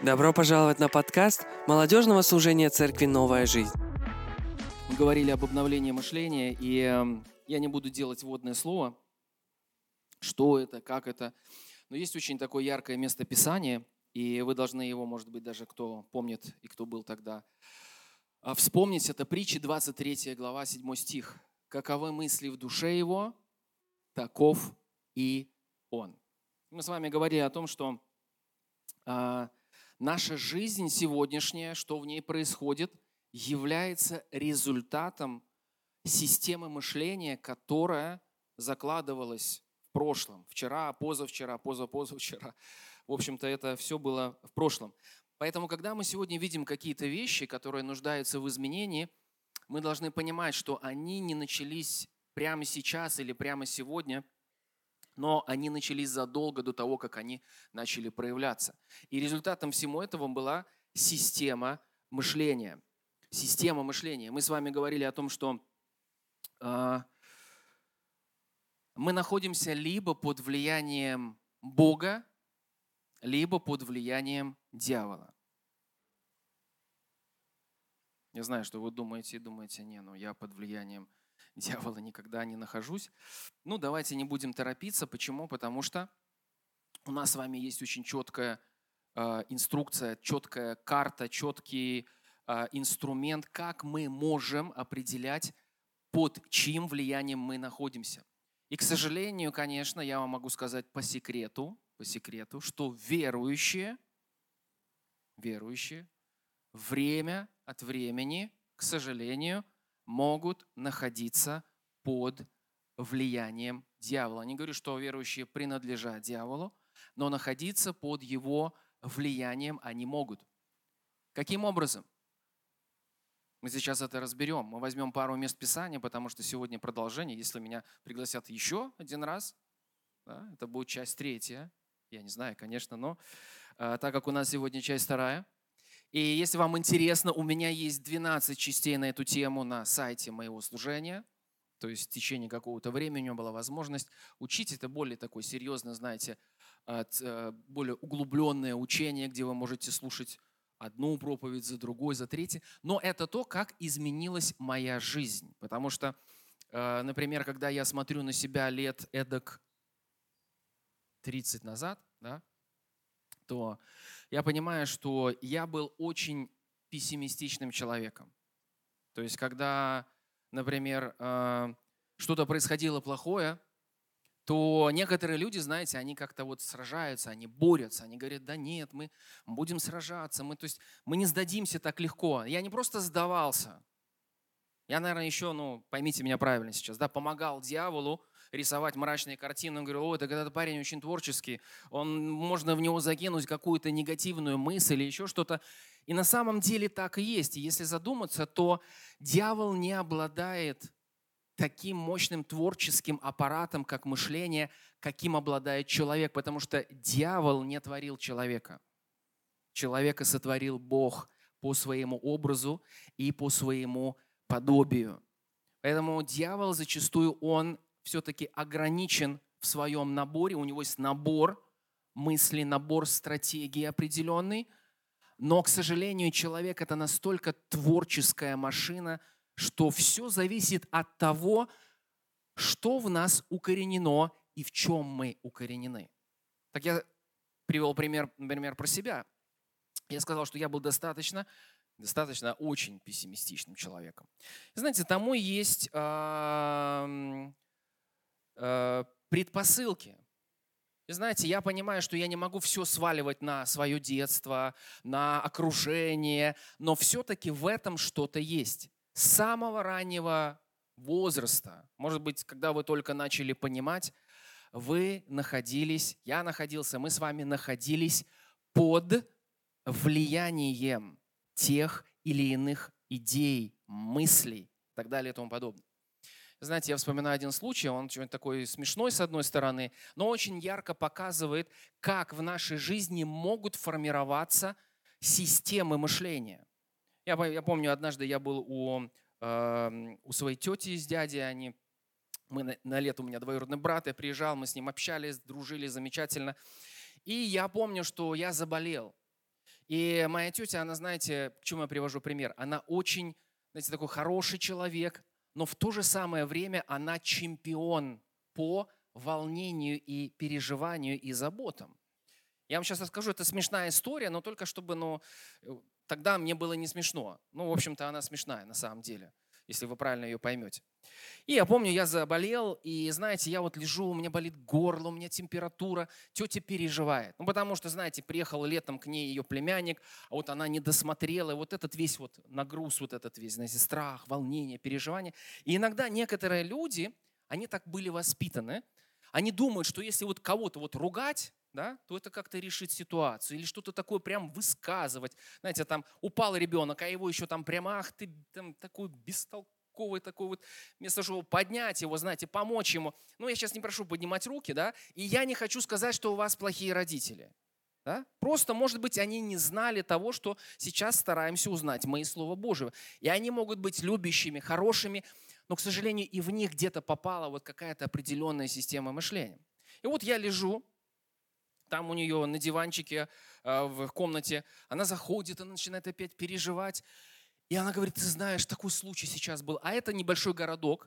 Добро пожаловать на подкаст молодежного служения Церкви «Новая жизнь». Мы говорили об обновлении мышления, и я не буду делать вводное слово, что это, как это. Но есть очень такое яркое место Писания, и вы должны его, может быть, даже кто помнит и кто был тогда, вспомнить. Это Притчи, 23 глава, 7 стих. «Каковы мысли в душе его, таков и он». Мы с вами говорили о том, что наша жизнь сегодняшняя, что в ней происходит, является результатом системы мышления, которая закладывалась в прошлом. Вчера, позавчера, позапозавчера. В общем-то, это все было в прошлом. Поэтому, когда мы сегодня видим какие-то вещи, которые нуждаются в изменении, мы должны понимать, что они не начались прямо сейчас или прямо сегодня, но они начались задолго до того, как они начали проявляться. И результатом всему этого была система мышления. Система мышления. Мы с вами говорили о том, что мы находимся либо под влиянием Бога, либо под влиянием дьявола. Я знаю, что вы думаете, я под влиянием дьявола никогда не нахожусь. Давайте не будем торопиться. Почему? Потому что у нас с вами есть очень четкая инструкция, четкая карта, четкий инструмент, как мы можем определять, под чьим влиянием мы находимся. И, к сожалению, конечно, я вам могу сказать по секрету, что верующие время от времени, к сожалению, могут находиться под влиянием дьявола. Не говорю, что верующие принадлежат дьяволу, но находиться под его влиянием они могут. Каким образом? Мы сейчас это разберем. Мы возьмем пару мест Писания, потому что сегодня продолжение. Если меня пригласят еще один раз, это будет часть 3. Я не знаю, конечно, но так как у нас сегодня часть 2. И если вам интересно, у меня есть 12 частей на эту тему на сайте моего служения. То есть в течение какого-то времени у меня была возможность учить. Это более такое серьезное, знаете, более углубленное учение, где вы можете слушать одну проповедь за другой, за третьей. Но это то, как изменилась моя жизнь. Потому что, например, когда я смотрю на себя лет эдак 30 назад, то я понимаю, что я был очень пессимистичным человеком. То есть, когда, например, что-то происходило плохое, то некоторые люди, знаете, они как-то вот сражаются, они борются, они говорят, да нет, мы будем сражаться, мы не сдадимся так легко. Я не просто сдавался, я, наверное, еще, поймите меня правильно сейчас, помогал дьяволу рисовать мрачные картины. Он говорил, этот парень очень творческий, можно в него закинуть какую-то негативную мысль или еще что-то. И на самом деле так и есть. И если задуматься, то дьявол не обладает таким мощным творческим аппаратом, как мышление, каким обладает человек, потому что дьявол не творил человека. Человека сотворил Бог по своему образу и по своему подобию. Поэтому дьявол зачастую, он все-таки ограничен в своем наборе. У него есть набор мыслей, набор стратегий определенный. Но, к сожалению, человек – это настолько творческая машина, что все зависит от того, что в нас укоренено и в чем мы укоренены. Так я привел пример, например, про себя. Я сказал, что я был достаточно очень пессимистичным человеком. И знаете, тому есть предпосылки. И знаете, я понимаю, что я не могу все сваливать на свое детство, на окружение, но все-таки в этом что-то есть. С самого раннего возраста, может быть, когда вы только начали понимать, мы с вами находились под влиянием тех или иных идей, мыслей и так далее и тому подобное. Знаете, я вспоминаю один случай, он очень такой смешной с одной стороны, но очень ярко показывает, как в нашей жизни могут формироваться системы мышления. Я помню, однажды я был у своей тети с дядей, мы на лето, у меня двоюродный брат, я приезжал, мы с ним общались, дружили замечательно. И я помню, что я заболел. И моя тетя, она, знаете, к чему я привожу пример? Она очень, знаете, такой хороший человек, но в то же самое время она чемпион по волнению и переживанию и заботам. Я вам сейчас расскажу, это смешная история, но только чтобы, тогда мне было не смешно. Ну, в общем-то, она смешная на самом деле, если вы правильно ее поймете. И я помню, я заболел, и, знаете, я вот лежу, у меня болит горло, у меня температура, тетя переживает. Ну, потому что, знаете, приехал летом к ней ее племянник, а вот она не досмотрела, и вот этот весь вот нагруз, вот этот весь, знаете, страх, волнение, переживание. И иногда некоторые люди, они так были воспитаны, они думают, что если вот кого-то вот ругать, да, то это как-то решит ситуацию или что-то такое прям высказывать. Знаете, там упал ребенок, а его еще там прямо, ах ты там такой бестолковый, такой вот, вместо того, чтобы поднять его, знаете, помочь ему. Ну, я сейчас не прошу поднимать руки, да, и я не хочу сказать, что у вас плохие родители. Да? Просто, может быть, они не знали того, что сейчас стараемся узнать мы из Слова Божьего. И они могут быть любящими, хорошими, но, к сожалению, и в них где-то попала вот какая-то определенная система мышления. И вот я лежу, там у нее на диванчике в комнате, она заходит, она начинает опять переживать. И она говорит, ты знаешь, такой случай сейчас был. А это небольшой городок.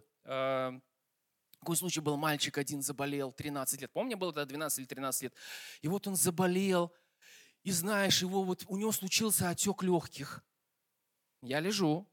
Такой случай был, мальчик один заболел, 13 лет. Помню, было тогда 12 или 13 лет. И вот он заболел. И знаешь, у него случился отек легких. Я лежу.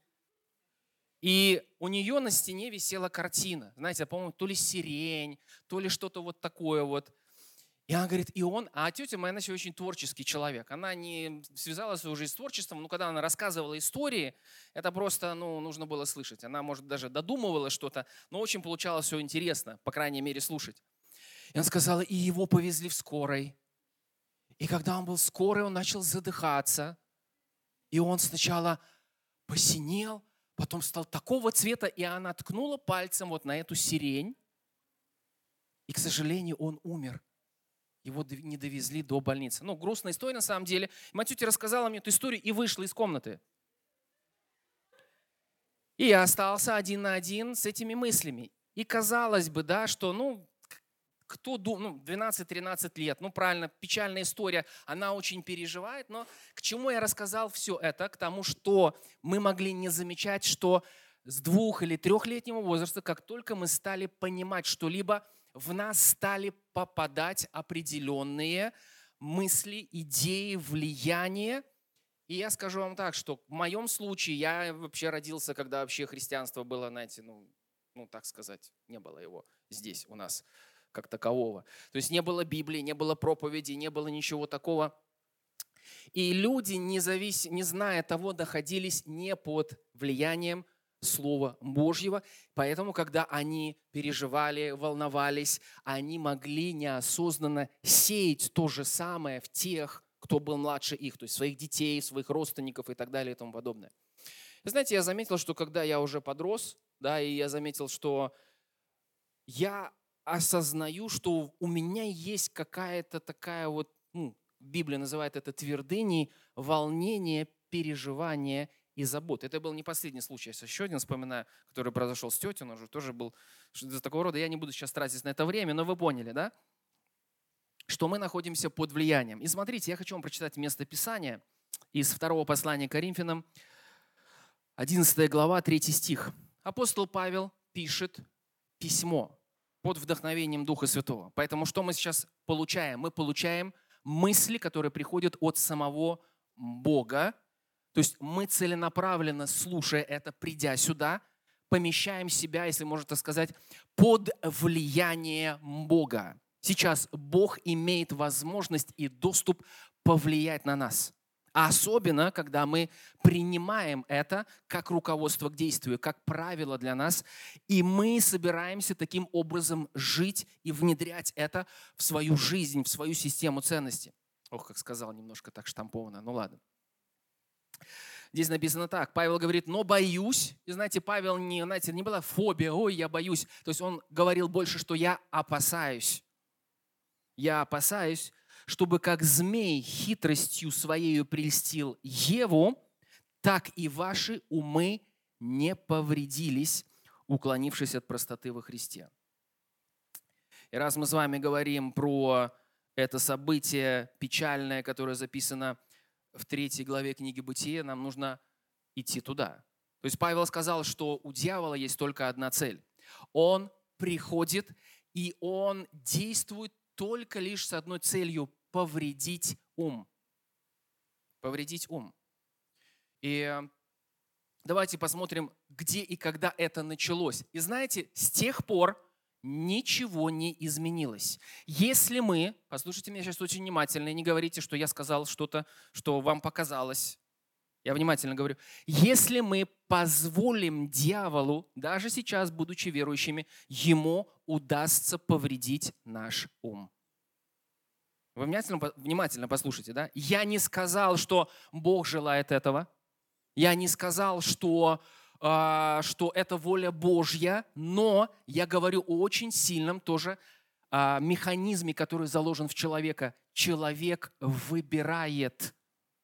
И у нее на стене висела картина. Знаете, по-моему, то ли сирень, то ли что-то вот такое вот. И она говорит, а тетя моя, она еще очень творческий человек. Она не связала свою жизнь с творчеством, но когда она рассказывала истории, это просто, нужно было слышать. Она, может, даже додумывала что-то, но очень получалось все интересно, по крайней мере, слушать. И она сказала, и его повезли в скорой. И когда он был в скорой, он начал задыхаться. И он сначала посинел, потом стал такого цвета, и она ткнула пальцем вот на эту сирень. И, к сожалению, он умер. Его не довезли до больницы. Грустная история на самом деле. Моя тетя рассказала мне эту историю и вышла из комнаты. И я остался один на один с этими мыслями. И казалось бы, да, что, кто думает, 12-13 лет, правильно, печальная история, она очень переживает, но к чему я рассказал все это? К тому, что мы могли не замечать, что с 2- или 3-летнего возраста, как только мы стали понимать что-либо, в нас стали попадать определенные мысли, идеи, влияния. И я скажу вам так, что в моем случае я вообще родился, когда вообще христианство было, знаете, так сказать, не было его здесь у нас как такового. То есть не было Библии, не было проповеди, не было ничего такого. И люди, не зная того, находились не под влиянием Слова Божьего. Поэтому, когда они переживали, волновались, они могли неосознанно сеять то же самое в тех, кто был младше их, то есть своих детей, своих родственников и так далее и тому подобное. Вы знаете, я заметил, что когда я уже подрос, да, и я заметил, что я осознаю, что у меня есть какая-то такая вот, Библия называет это твердыней, волнение, переживание и забота. Это был не последний случай. Я еще один вспоминаю, который произошел с тетей, он уже тоже был из такого рода. Я не буду сейчас тратить на это время, но вы поняли, да? Что мы находимся под влиянием. И смотрите, я хочу вам прочитать место Писания из 2 послания к Коринфянам, 11 глава, 3 стих. Апостол Павел пишет письмо под вдохновением Духа Святого. Поэтому что мы сейчас получаем? Мы получаем мысли, которые приходят от самого Бога. То есть мы целенаправленно, слушая это, придя сюда, помещаем себя, если можно так сказать, под влияние Бога. Сейчас Бог имеет возможность и доступ повлиять на нас. А особенно, когда мы принимаем это как руководство к действию, как правило для нас, и мы собираемся таким образом жить и внедрять это в свою жизнь, в свою систему ценностей. Ох, как сказал, немножко так штамповано, ладно. Здесь написано так, Павел говорит, но боюсь. И знаете, Павел не была фобия, ой, я боюсь. То есть он говорил больше, что я опасаюсь. Я опасаюсь, чтобы как змей хитростью своею прельстил Еву, так и ваши умы не повредились, уклонившись от простоты во Христе. И раз мы с вами говорим про это событие печальное, которое записано в 3 главе книги Бытия, нам нужно идти туда. То есть Павел сказал, что у дьявола есть только одна цель. Он приходит, и он действует только лишь с одной целью – повредить ум. Повредить ум. И давайте посмотрим, где и когда это началось. И знаете, с тех пор ничего не изменилось. Если мы, послушайте меня сейчас очень внимательно, и не говорите, что я сказал что-то, что вам показалось. Я внимательно говорю. Если мы позволим дьяволу, даже сейчас, будучи верующими, ему удастся повредить наш ум. Вы внимательно послушайте, да? Я не сказал, что Бог желает этого. Я не сказал, что это воля Божья, но я говорю о очень сильном тоже механизме, который заложен в человека. Человек выбирает.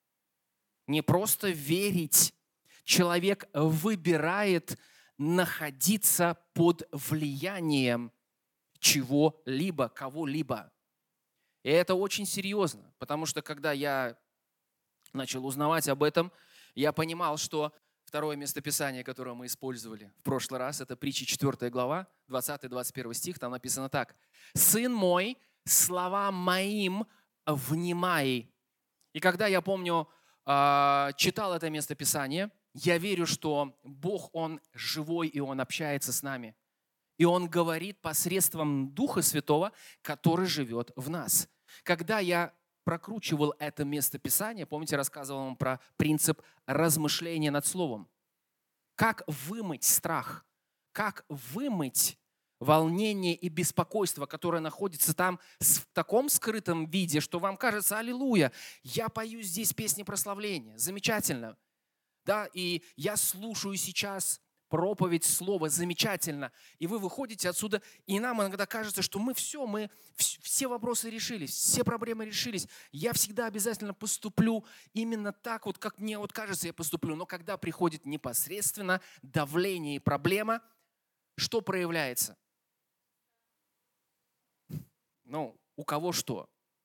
Не просто верить. Человек выбирает находиться под влиянием чего-либо, кого-либо. И это очень серьезно, потому что когда я начал узнавать об этом, я понимал, что второе местописание, которое мы использовали в прошлый раз, это притча 4 глава, 20-21 стих, там написано так. «Сын мой, словам моим внимай». И когда я помню, читал это местописание, я верю, что Бог, Он живой, и Он общается с нами. И Он говорит посредством Духа Святого, который живет в нас. Когда я прокручивал это местописание, помните, рассказывал вам про принцип размышления над Словом. Как вымыть страх, как вымыть волнение и беспокойство, которое находится там в таком скрытом виде, что вам кажется, аллилуйя, я пою здесь песни прославления, замечательно. Да, и я слушаю сейчас проповедь слова, замечательно. И вы выходите отсюда, и нам иногда кажется, что мы все вопросы решились, все проблемы решились. Я всегда обязательно поступлю именно так, вот как мне вот кажется, я поступлю. Но когда приходит непосредственно давление и проблема, что проявляется? У кого что?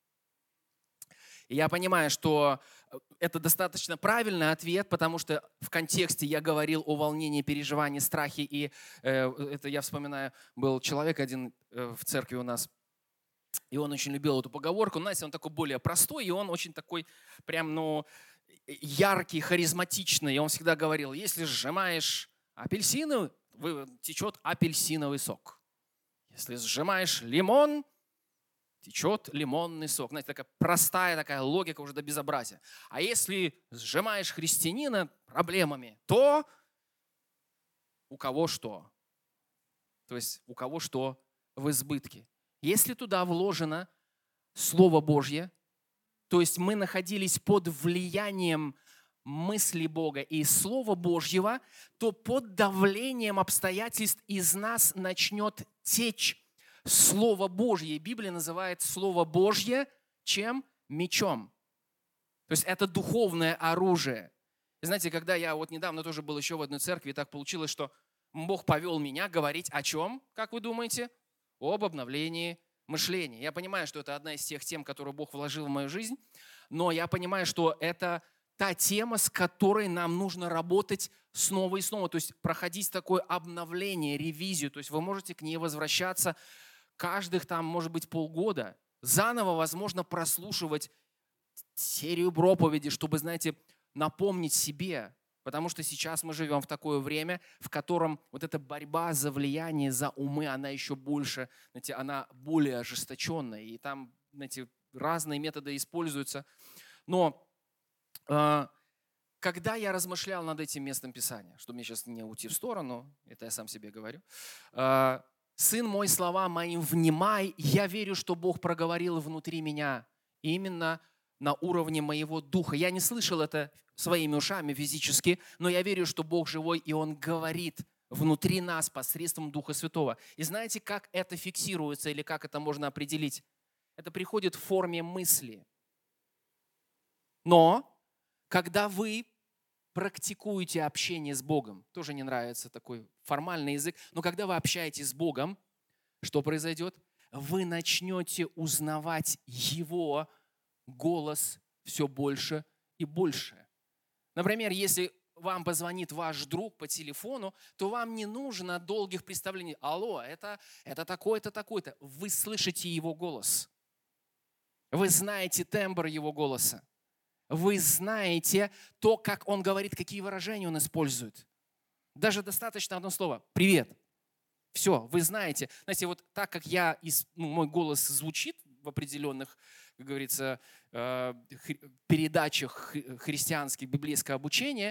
И я понимаю, что это достаточно правильный ответ, потому что в контексте я говорил о волнении, переживании, страхе. И это я вспоминаю, был человек один в церкви у нас, и он очень любил эту поговорку. Знаете, он такой более простой, и он очень такой прям, яркий, харизматичный. И он всегда говорил, если сжимаешь апельсины, течет апельсиновый сок. Если сжимаешь лимон, течет лимонный сок. Знаете, такая простая такая логика уже до безобразия. А если сжимаешь христианина проблемами, то у кого что? То есть у кого что в избытке. Если туда вложено Слово Божье, то есть мы находились под влиянием мысли Бога и Слова Божьего, то под давлением обстоятельств из нас начнет течь Слово Божье. Библия называет Слово Божье чем? Мечом. То есть это духовное оружие. И знаете, когда я вот недавно тоже был еще в одной церкви, и так получилось, что Бог повел меня говорить о чем, как вы думаете? Об обновлении мышления. Я понимаю, что это одна из тех тем, которую Бог вложил в мою жизнь, но я понимаю, что это та тема, с которой нам нужно работать снова и снова. То есть проходить такое обновление, ревизию. То есть вы можете к ней возвращаться каждых там, может быть, полгода. Заново, возможно, прослушивать серию проповедей, чтобы, знаете, напомнить себе. Потому что сейчас мы живем в такое время, в котором вот эта борьба за влияние, за умы, она еще больше, знаете, она более ожесточенная. И там, знаете, разные методы используются. Но когда я размышлял над этим местом Писания, чтобы мне сейчас не уйти в сторону, это я сам себе говорю, «Сын мой, слова моим внимай», я верю, что Бог проговорил внутри меня именно на уровне моего духа. Я не слышал это своими ушами физически, но я верю, что Бог живой, и Он говорит внутри нас посредством Духа Святого. И знаете, как это фиксируется или как это можно определить? Это приходит в форме мысли. Но когда вы практикуете общение с Богом, тоже не нравится такой формальный язык, но когда вы общаетесь с Богом, что произойдет? Вы начнете узнавать Его голос все больше и большее. Например, если вам позвонит ваш друг по телефону, то вам не нужно долгих представлений. Алло, это такой-то, такой-то. Вы слышите его голос. Вы знаете тембр его голоса. Вы знаете то, как он говорит, какие выражения он использует. Даже достаточно одно слово «привет». Все, вы знаете. Знаете, вот так как мой голос звучит в определенных, как говорится, передачах христианских, библейского обучения,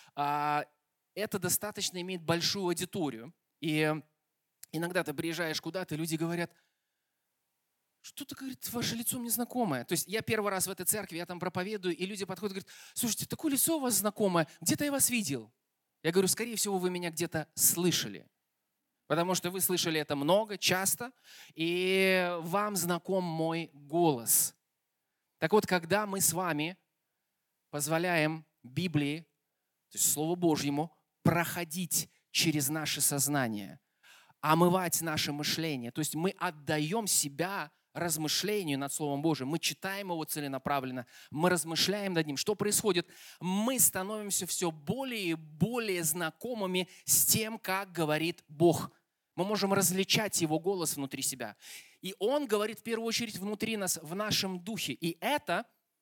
это достаточно имеет большую аудиторию. И иногда ты приезжаешь куда-то, люди говорят: что-то, говорит, ваше лицо мне знакомое. То есть я первый раз в этой церкви, я там проповедую, и люди подходят и говорят: слушайте, такое лицо у вас знакомое, где-то я вас видел. Я говорю: скорее всего, вы меня где-то слышали. Потому что вы слышали это много, часто, и вам знаком мой голос. Так вот, когда мы с вами позволяем Библии, то есть Слову Божьему, проходить через наше сознание, омывать наше мышление, то есть мы отдаем себя размышлению над Словом Божьим, мы читаем его целенаправленно, мы размышляем над ним. Что происходит? Мы становимся все более и более знакомыми с тем, как говорит Бог. Мы можем различать Его голос внутри себя. И Он говорит в первую очередь внутри нас, в нашем духе. И это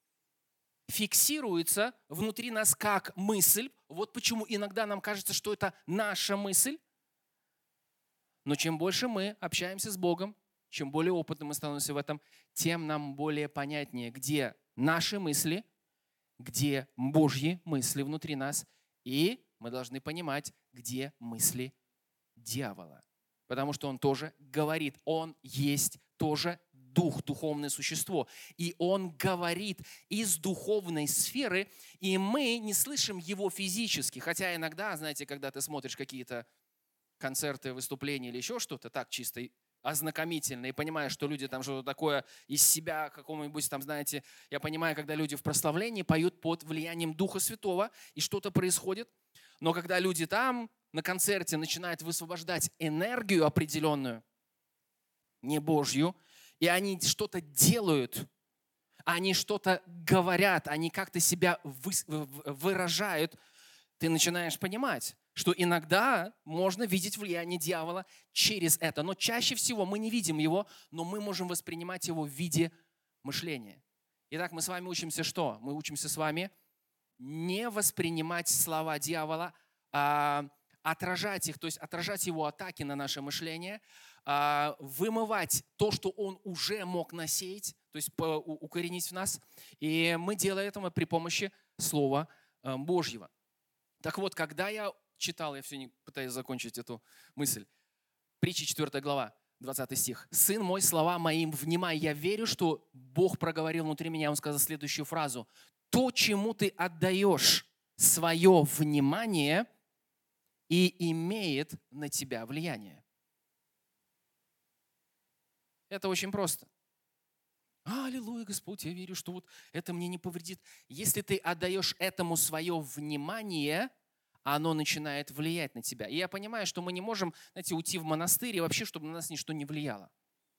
фиксируется внутри нас как мысль. Вот почему иногда нам кажется, что это наша мысль. Но чем больше мы общаемся с Богом, чем более опытным мы становимся в этом, тем нам более понятнее, где наши мысли, где Божьи мысли внутри нас. И мы должны понимать, где мысли дьявола. Потому что он тоже говорит, он есть тоже дух, духовное существо. И он говорит из духовной сферы, и мы не слышим его физически. Хотя иногда, знаете, когда ты смотришь какие-то концерты, выступления или еще что-то, так чисто ознакомительно, и понимаешь, что люди там что-то такое из себя какого-нибудь там, знаете, я понимаю, когда люди в прославлении поют под влиянием Духа Святого, и что-то происходит. Но когда люди там на концерте начинают высвобождать энергию определенную, не Божью, и они что-то делают, они что-то говорят, они как-то себя выражают, ты начинаешь понимать, что иногда можно видеть влияние дьявола через это. Но чаще всего мы не видим его, но мы можем воспринимать его в виде мышления. Итак, мы с вами учимся что? Мы учимся с вами не воспринимать слова дьявола, а отражать их, то есть отражать его атаки на наше мышление, вымывать то, что он уже мог насеять, то есть укоренить в нас. И мы делаем это при помощи Слова Божьего. Так вот, когда я читал, я все не пытаюсь закончить эту мысль, Притча 4 глава, 20 стих. «Сын мой, слова моим внимай». Я верю, что Бог проговорил внутри меня, Он сказал следующую фразу. То, чему ты отдаешь свое внимание, и имеет на тебя влияние. Это очень просто. Аллилуйя, Господь, я верю, что вот это мне не повредит. Если ты отдаешь этому свое внимание, оно начинает влиять на тебя. И я понимаю, что мы не можем, знаете, уйти в монастырь и вообще, чтобы на нас ничто не влияло.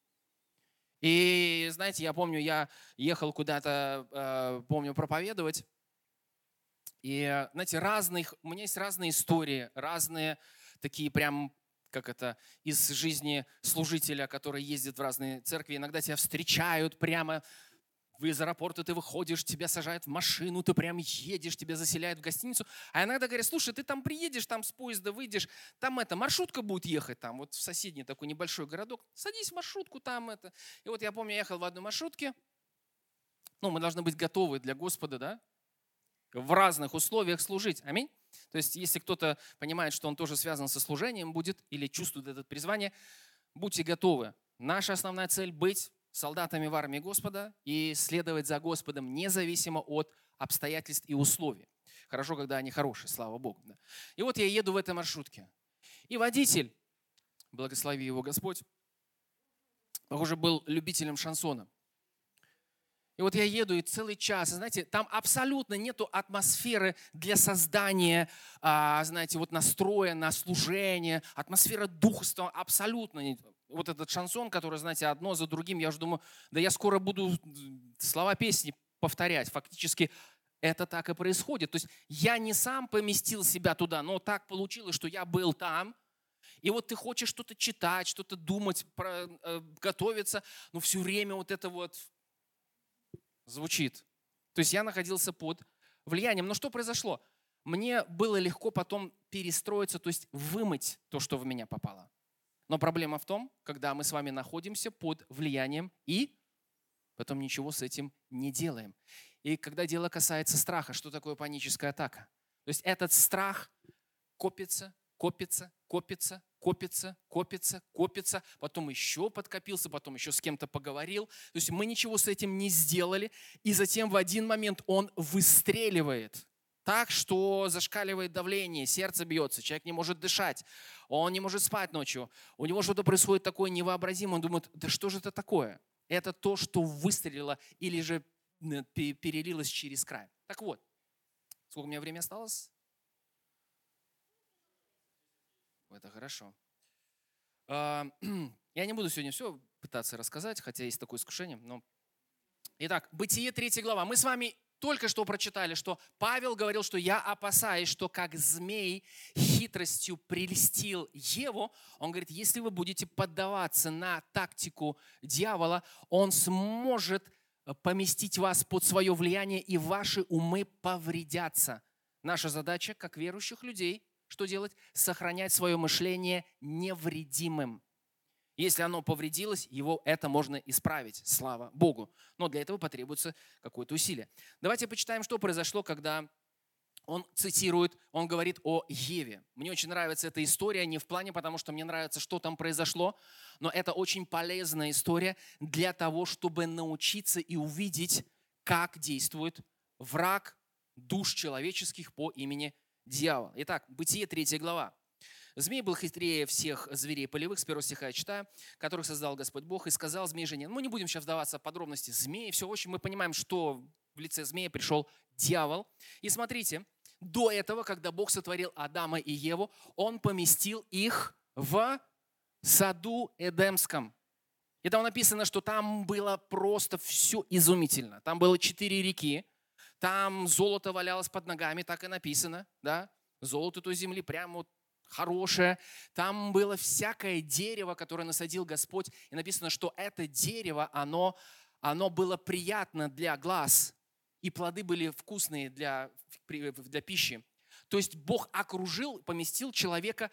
И, знаете, я помню, я ехал куда-то, помню, проповедовать. И, знаете, у меня есть разные истории, разные такие прям, как это, из жизни служителя, который ездит в разные церкви. Иногда тебя встречают прямо из аэропорта, ты выходишь, тебя сажают в машину, ты прям едешь, тебя заселяют в гостиницу. А иногда говорят: слушай, ты там приедешь, там с поезда выйдешь, там маршрутка будет ехать, там вот в соседний такой небольшой городок. Садись в маршрутку, там это. И вот я помню, я ехал в одной маршрутке. Мы должны быть готовы для Господа, да? В разных условиях служить. Аминь. То есть, если кто-то понимает, что он тоже связан со служением будет или чувствует это призвание, будьте готовы. Наша основная цель – быть солдатами в армии Господа и следовать за Господом независимо от обстоятельств и условий. Хорошо, когда они хорошие, слава Богу. Да. И вот я еду в этой маршрутке. И водитель, благослови его Господь, похоже, был любителем шансона. И вот я еду, и целый час, знаете, там абсолютно нету атмосферы для создания, знаете, вот настроя на служение, атмосфера духовства абсолютно нет. Вот этот шансон, который, знаете, одно за другим, я уже думаю, да я скоро буду слова песни повторять. Фактически это так и происходит. То есть я не сам поместил себя туда, но так получилось, что я был там. И вот ты хочешь что-то читать, что-то думать, готовиться, но все время вот это вот звучит. То есть я находился под влиянием. Но что произошло? Мне было легко потом перестроиться, то есть вымыть то, что в меня попало. Но проблема в том, когда мы с вами находимся под влиянием и потом ничего с этим не делаем. И когда дело касается страха, что такое паническая атака? То есть этот страх копится, копится, копится, копится, копится, копится, потом еще подкопился, потом еще с кем-то поговорил. То есть мы ничего с этим не сделали, и затем в один момент он выстреливает так, что зашкаливает давление, сердце бьется, человек не может дышать, он не может спать ночью, у него что-то происходит такое невообразимое, он думает, да что же это такое? Это то, что выстрелило или же перелилось через край. Так вот, сколько у меня времени осталось? Это хорошо. Я не буду сегодня все пытаться рассказать, хотя есть такое искушение. Но... Итак, Бытие 3 глава. Мы с вами только что прочитали, что Павел говорил, что я опасаюсь, что как змей хитростью прельстил Еву. Он говорит, если вы будете поддаваться на тактику дьявола, он сможет поместить вас под свое влияние, и ваши умы повредятся. Наша задача, как верующих людей, что делать? Сохранять свое мышление невредимым. Если оно повредилось, его это можно исправить, слава Богу. Но для этого потребуется какое-то усилие. Давайте почитаем, что произошло, когда он цитирует, он говорит о Еве. Мне очень нравится эта история, не в плане, потому что мне нравится, что там произошло, но это очень полезная история для того, чтобы научиться и увидеть, как действует враг душ человеческих по имени дьявол. Итак, Бытие 3 глава. Змей был хитрее всех зверей полевых, с 1 стиха я читаю, которых создал Господь Бог, и сказал змей жене. Мы не будем сейчас вдаваться в подробности змеи, все, в общем, мы понимаем, что в лице змея пришел дьявол. И смотрите, до этого, когда Бог сотворил Адама и Еву, Он поместил их в саду Эдемском. И там написано, что там было просто все изумительно. Там было 4 реки, там золото валялось под ногами, так и написано, да? Золото той земли прямо вот хорошее. Там было всякое дерево, которое насадил Господь. И написано, что это дерево, оно было приятно для глаз. И плоды были вкусные для пищи. То есть Бог окружил, поместил человека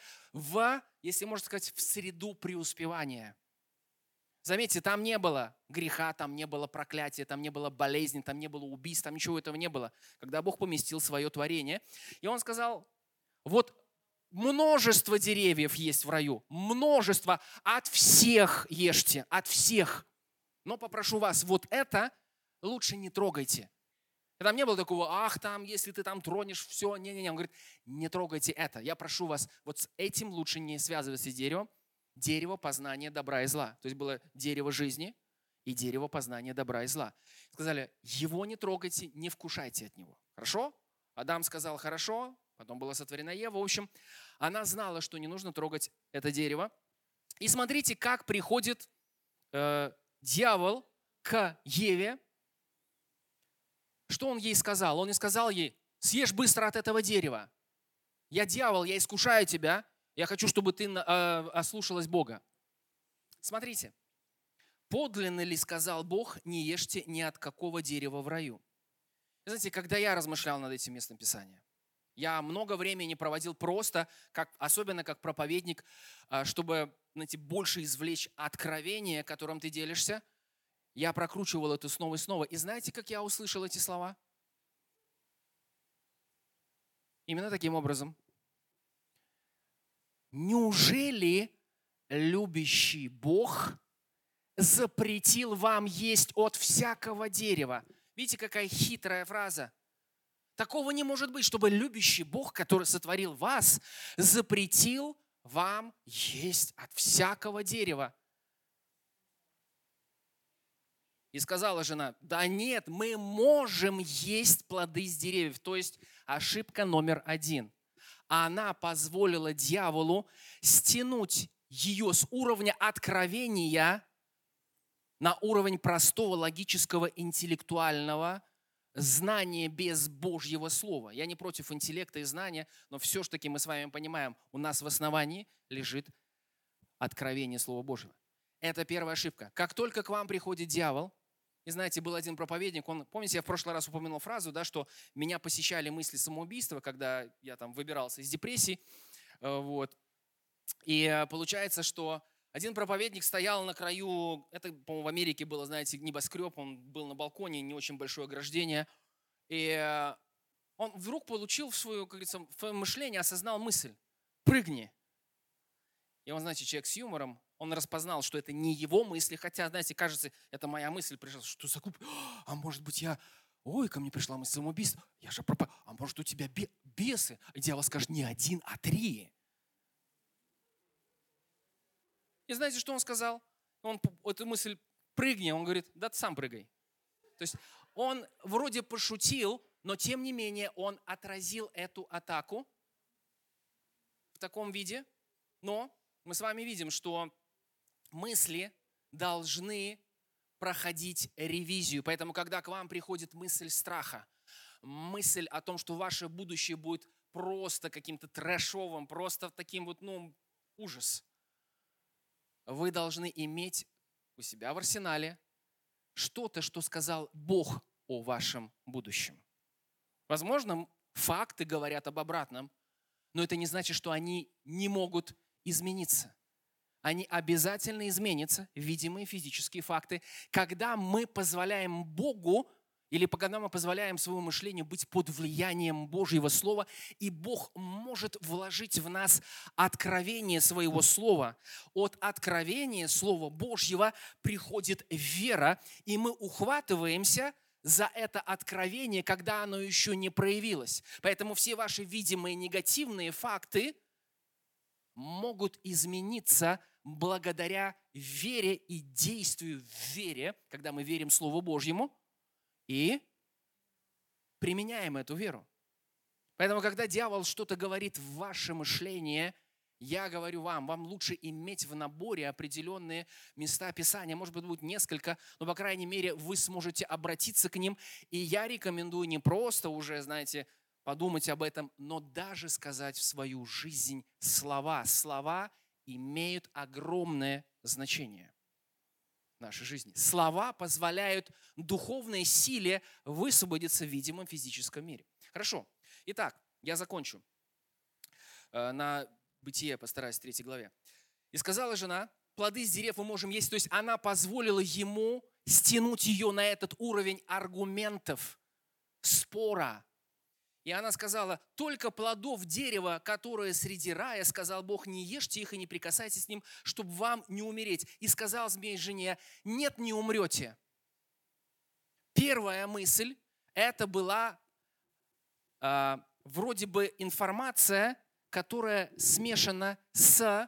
если можно сказать, в среду преуспевания. Заметьте, там не было греха, там не было проклятия, там не было болезни, там не было убийств, там ничего этого не было. Когда Бог поместил свое творение. И Он сказал, вот множество деревьев есть в раю, множество, от всех ешьте, от всех. Но попрошу вас, вот это лучше не трогайте. Там не было такого, там, если ты там тронешь, все, не-не-не. Он говорит, не трогайте это. Я прошу вас, вот с этим лучше не связываться с деревом. Дерево познания добра и зла. То есть было дерево жизни и дерево познания добра и зла. Сказали, его не трогайте, не вкушайте от него. Хорошо? Адам сказал, хорошо. Потом была сотворена Ева. В общем, она знала, что не нужно трогать это дерево. И смотрите, как приходит дьявол к Еве. Что он ей сказал? Он не сказал ей, съешь быстро от этого дерева. Я дьявол, я искушаю тебя. Я хочу, чтобы ты ослушалась Бога. Смотрите. Подлинно ли сказал Бог, не ешьте ни от какого дерева в раю? Знаете, когда я размышлял над этим местом Писания, я много времени проводил просто, особенно как проповедник, чтобы, знаете, больше извлечь откровение, которым ты делишься. Я прокручивал это снова и снова. И знаете, как я услышал эти слова? Именно таким образом. Неужели любящий Бог запретил вам есть от всякого дерева? Видите, какая хитрая фраза. Такого не может быть, чтобы любящий Бог, который сотворил вас, запретил вам есть от всякого дерева. И сказала жена, да нет, мы можем есть плоды с деревьев. То есть ошибка номер 1. Она позволила дьяволу стянуть ее с уровня откровения на уровень простого, логического, интеллектуального знание без Божьего Слова. Я не против интеллекта и знания, но все-таки мы с вами понимаем, у нас в основании лежит откровение Слова Божьего. Это первая ошибка. Как только к вам приходит дьявол, и знаете, был один проповедник, помните, я в прошлый раз упомянул фразу, да, что меня посещали мысли самоубийства, когда я там выбирался из депрессии, вот. И получается, что один проповедник стоял на краю, это, по-моему, в Америке было, знаете, небоскреб, он был на балконе, не очень большое ограждение, и он вдруг получил в свое, как говорится, в свое мышление, осознал мысль: прыгни. И он, знаете, человек с юмором, он распознал, что это не его мысли, хотя, знаете, кажется, это моя мысль пришла, что за глупость, а может быть ко мне пришла мысль самоубийства, я же а может у тебя бесы? И дьявол скажет: не один, а 3. И знаете, что он сказал? Он эту мысль прыгни, он говорит: да ты сам прыгай. То есть он вроде пошутил, но тем не менее он отразил эту атаку в таком виде. Но мы с вами видим, что мысли должны проходить ревизию. Поэтому, когда к вам приходит мысль страха, мысль о том, что ваше будущее будет просто каким-то трэшовым, просто таким вот, ужас, вы должны иметь у себя в арсенале что-то, что сказал Бог о вашем будущем. Возможно, факты говорят об обратном, но это не значит, что они не могут измениться. Они обязательно изменятся, видимые физические факты, когда мы позволяем Богу или когда мы позволяем своему мышлению быть под влиянием Божьего Слова, и Бог может вложить в нас откровение своего Слова. От откровения Слова Божьего приходит вера, и мы ухватываемся за это откровение, когда оно еще не проявилось. Поэтому все ваши видимые негативные факты могут измениться благодаря вере и действию в вере, когда мы верим Слову Божьему и применяем эту веру. Поэтому, когда дьявол что-то говорит в ваше мышление, я говорю вам лучше иметь в наборе определенные места Писания. Может быть, будет несколько, но, по крайней мере, вы сможете обратиться к ним. И я рекомендую не просто уже, знаете, подумать об этом, но даже сказать в свою жизнь слова. Слова имеют огромное значение в нашей жизни. Слова позволяют духовной силе высвободиться в видимом физическом мире. Хорошо. Итак, я закончу. На Бытие постараюсь в 3 главе. «И сказала жена: плоды с дерев мы можем есть». То есть она позволила ему стянуть ее на этот уровень аргументов, спора. И она сказала: только плодов дерева, которое среди рая, сказал Бог, не ешьте их и не прикасайтесь к ним, чтобы вам не умереть. И сказал змей жене: нет, не умрете. Первая мысль, это была вроде бы информация, которая смешана с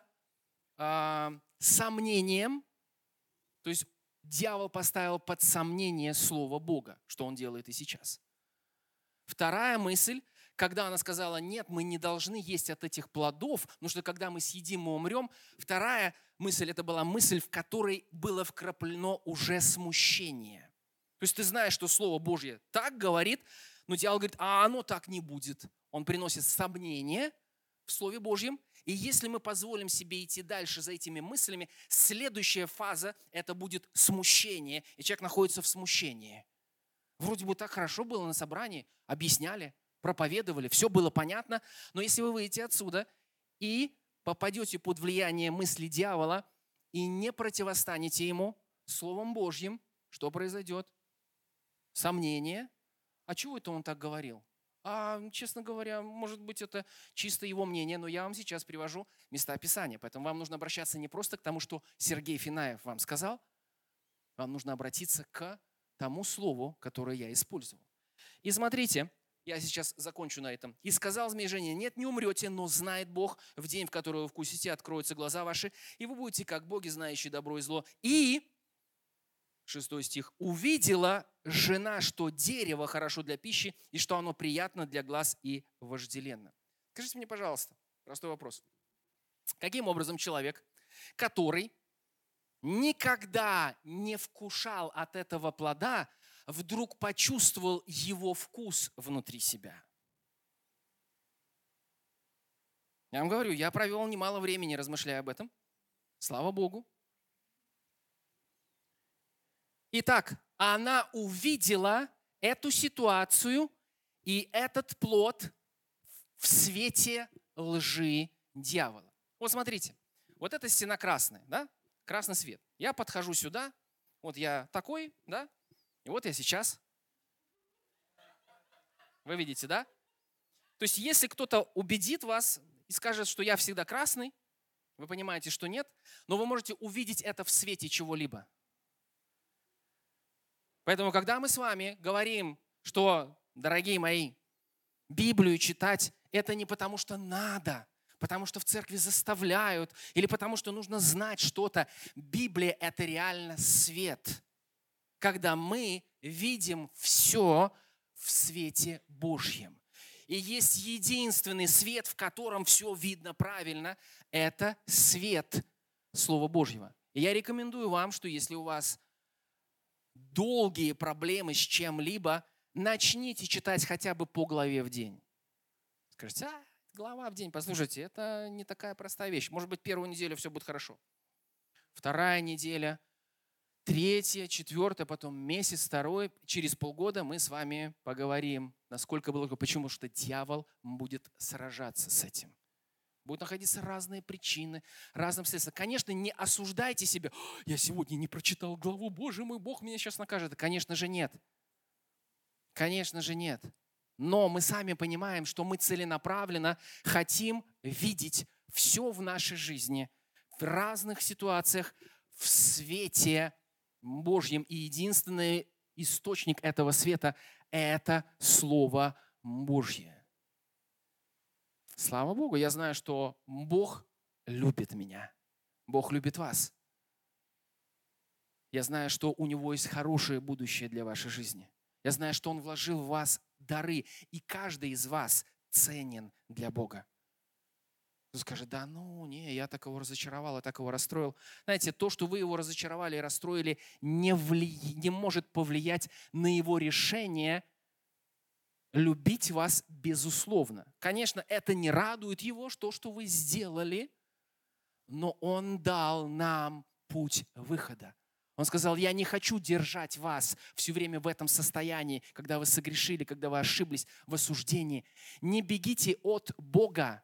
сомнением. То есть дьявол поставил под сомнение слово Бога, что он делает и сейчас. Вторая мысль, когда она сказала: нет, мы не должны есть от этих плодов, потому что когда мы съедим, мы умрем. Вторая мысль, это была мысль, в которой было вкраплено уже смущение. То есть ты знаешь, что Слово Божье так говорит, но дьявол говорит: а оно так не будет. Он приносит сомнение в Слове Божьем. И если мы позволим себе идти дальше за этими мыслями, следующая фаза – это будет смущение. И человек находится в смущении. Вроде бы так хорошо было на собрании, объясняли, проповедовали, все было понятно. Но если вы выйдете отсюда и попадете под влияние мысли дьявола и не противостанете ему Словом Божьим, что произойдет? Сомнение. А чего это он так говорил? Честно говоря, может быть, это чисто его мнение, но я вам сейчас привожу места Писания. Поэтому вам нужно обращаться не просто к тому, что Сергей Финаев вам сказал, вам нужно обратиться к тому слову, которое я использовал. И смотрите, я сейчас закончу на этом. «И сказал змей жене: нет, не умрете, но знает Бог, в день, в который вы вкусите, откроются глаза ваши, и вы будете как боги, знающие добро и зло. И 6 стих. «Увидела жена, что дерево хорошо для пищи, и что оно приятно для глаз и вожделенно». Скажите мне, пожалуйста, простой вопрос. Каким образом человек, который никогда не вкушал от этого плода, вдруг почувствовал его вкус внутри себя. Я вам говорю, я провел немало времени, размышляя об этом. Слава Богу. Итак, она увидела эту ситуацию и этот плод в свете лжи дьявола. Вот смотрите, вот эта стена красная, да? Красный свет. Я подхожу сюда, вот я такой, да? И вот я сейчас. Вы видите, да? То есть если кто-то убедит вас и скажет, что я всегда красный, вы понимаете, что нет, но вы можете увидеть это в свете чего-либо. Поэтому, когда мы с вами говорим, что, дорогие мои, Библию читать, это не потому, что надо, потому что в церкви заставляют, или потому что нужно знать что-то. Библия – это реально свет, когда мы видим все в свете Божьем. И есть единственный свет, в котором все видно правильно – это свет Слова Божьего. И я рекомендую вам, что если у вас долгие проблемы с чем-либо, начните читать хотя бы по главе в день. Скажите, глава в день, послушайте, это не такая простая вещь. Может быть, первую неделю все будет хорошо. Вторая неделя, третья, четвертая, потом месяц, второй. Через полгода мы с вами поговорим, насколько было. Почему? Что дьявол будет сражаться с этим. Будут находиться разные причины, разные обстоятельства. Конечно, не осуждайте себя. Я сегодня не прочитал главу, Боже мой, Бог меня сейчас накажет. Конечно же нет. Конечно же нет. Но мы сами понимаем, что мы целенаправленно хотим видеть все в нашей жизни, в разных ситуациях, в свете Божьем. И единственный источник этого света – это Слово Божье. Слава Богу, я знаю, что Бог любит меня. Бог любит вас. Я знаю, что у Него есть хорошее будущее для вашей жизни. Я знаю, что Он вложил в вас дары, и каждый из вас ценен для Бога. Кто скажет, да не, я так его разочаровал, я так его расстроил. Знаете, то, что вы его разочаровали и расстроили, не может повлиять на Его решение любить вас безусловно. Конечно, это не радует Его, что вы сделали, но Он дал нам путь выхода. Он сказал, я не хочу держать вас все время в этом состоянии, когда вы согрешили, когда вы ошиблись в осуждении. Не бегите от Бога.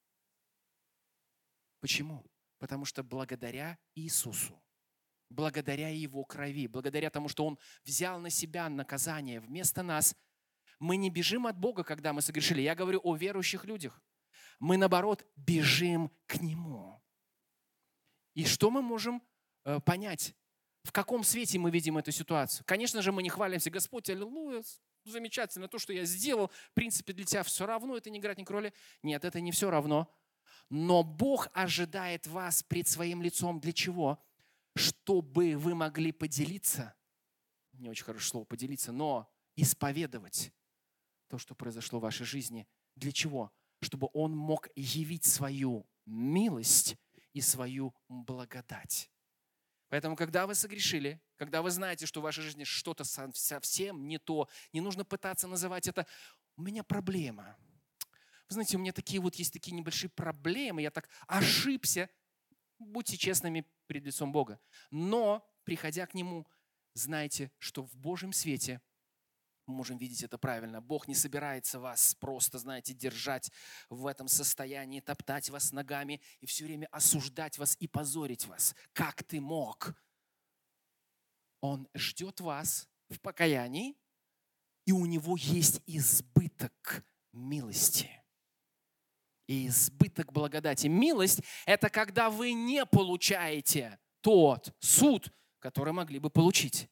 Почему? Потому что благодаря Иисусу, благодаря Его крови, благодаря тому, что Он взял на себя наказание вместо нас, мы не бежим от Бога, когда мы согрешили. Я говорю о верующих людях. Мы, наоборот, бежим к Нему. И что мы можем понять? В каком свете мы видим эту ситуацию? Конечно же, мы не хвалимся. Господь, аллилуйя, замечательно, то, что я сделал, в принципе, для тебя все равно, это не играть никакой роли. Нет, это не все равно. Но Бог ожидает вас пред своим лицом для чего? Чтобы вы могли поделиться, не очень хорошее слово поделиться, но исповедовать то, что произошло в вашей жизни. Для чего? Чтобы Он мог явить свою милость и свою благодать. Поэтому, когда вы согрешили, когда вы знаете, что в вашей жизни что-то совсем не то, не нужно пытаться называть это «у меня проблема». Вы знаете, у меня есть такие небольшие проблемы, я так ошибся. Будьте честными перед лицом Бога. Но, приходя к Нему, знайте, что в Божьем свете мы можем видеть это правильно. Бог не собирается вас просто, держать в этом состоянии, топтать вас ногами и все время осуждать вас и позорить вас. Как ты мог? Он ждет вас в покаянии, и у Него есть избыток милости и избыток благодати. Милость – это когда вы не получаете тот суд, который могли бы получить.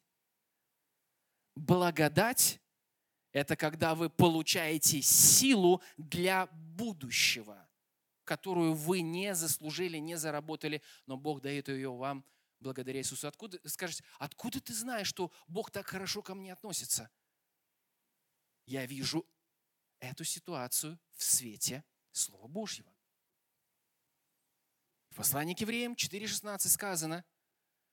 Благодать – это когда вы получаете силу для будущего, которую вы не заслужили, не заработали, но Бог дает ее вам благодаря Иисусу. Скажете, откуда ты знаешь, что Бог так хорошо ко мне относится? Я вижу эту ситуацию в свете Слова Божьего. В послании к Евреям 4:16 сказано,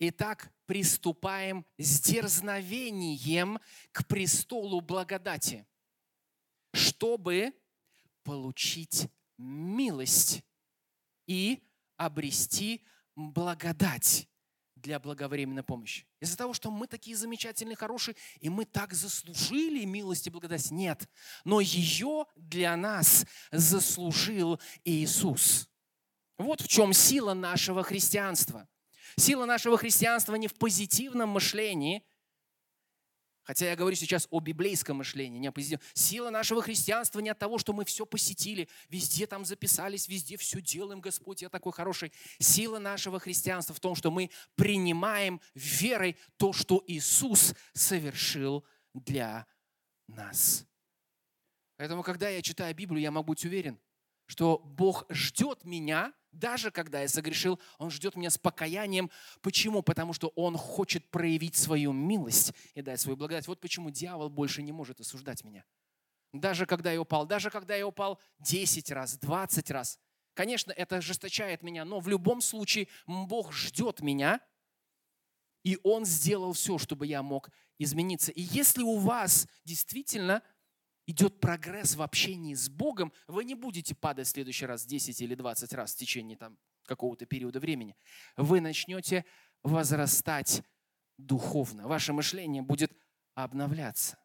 Итак, приступаем с дерзновением к престолу благодати, чтобы получить милость и обрести благодать для благовременной помощи. Из-за того, что мы такие замечательные, хорошие, и мы так заслужили милость и благодать. Нет, но ее для нас заслужил Иисус. Вот в чем сила нашего христианства. Сила нашего христианства не в позитивном мышлении, хотя я говорю сейчас о библейском мышлении, не о позитивном. Сила нашего христианства не от того, что мы все посетили, везде там записались, везде все делаем, Господь, я такой хороший. Сила нашего христианства в том, что мы принимаем верой то, что Иисус совершил для нас. Поэтому, когда я читаю Библию, я могу быть уверен, что Бог ждет меня, даже когда я согрешил, Он ждет меня с покаянием. Почему? Потому что Он хочет проявить свою милость и дать свою благодать. Вот почему дьявол больше не может осуждать меня. Даже когда я упал 10 раз, 20 раз. Конечно, это ожесточает меня, но в любом случае Бог ждет меня, и Он сделал все, чтобы я мог измениться. И если у вас действительно идет прогресс в общении с Богом, вы не будете падать в следующий раз 10 или 20 раз в течение какого-то периода времени. Вы начнете возрастать духовно. Ваше мышление будет обновляться.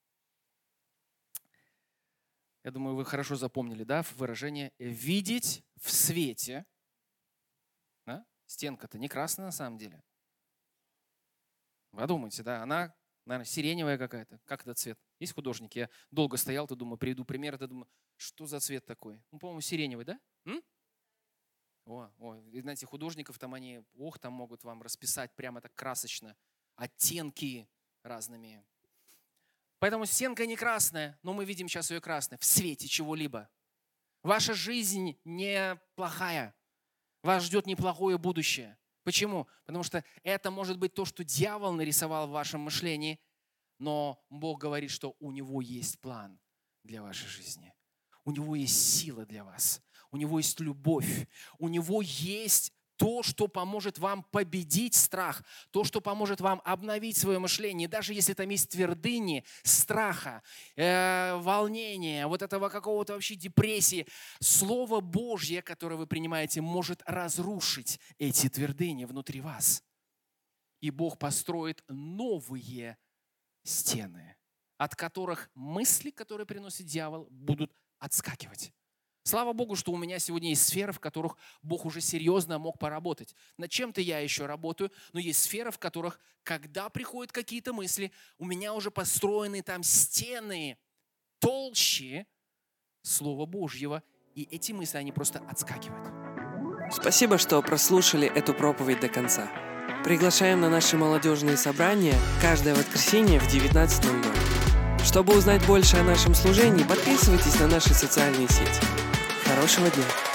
Я думаю, вы хорошо запомнили, выражение «видеть в свете». Да? Стенка-то не красная на самом деле. Подумайте, она, наверное, сиреневая какая-то. Как этот цвет? Есть художники? Я долго стоял, думаю, приведу пример, думаю, что за цвет такой? По-моему, сиреневый, да? И знаете, художников там могут вам расписать прямо так красочно, оттенки разными. Поэтому стенка не красная, но мы видим сейчас ее красной, в свете чего-либо. Ваша жизнь не плохая, вас ждет неплохое будущее. Почему? Потому что это может быть то, что дьявол нарисовал в вашем мышлении, но Бог говорит, что у Него есть план для вашей жизни. У Него есть сила для вас. У Него есть любовь. У Него есть то, что поможет вам победить страх. То, что поможет вам обновить свое мышление. Даже если там есть твердыни страха, волнения, вот этого какого-то вообще депрессии. Слово Божье, которое вы принимаете, может разрушить эти твердыни внутри вас. И Бог построит новые стены, от которых мысли, которые приносит дьявол, будут отскакивать. Слава Богу, что у меня сегодня есть сферы, в которых Бог уже серьезно мог поработать. Над чем-то я еще работаю, но есть сферы, в которых, когда приходят какие-то мысли, у меня уже построены там стены толще Слова Божьего, и эти мысли, они просто отскакивают. Спасибо, что прослушали эту проповедь до конца. Приглашаем на наши молодежные собрания каждое воскресенье в 19:00. Чтобы узнать больше о нашем служении, подписывайтесь на наши социальные сети. Хорошего дня!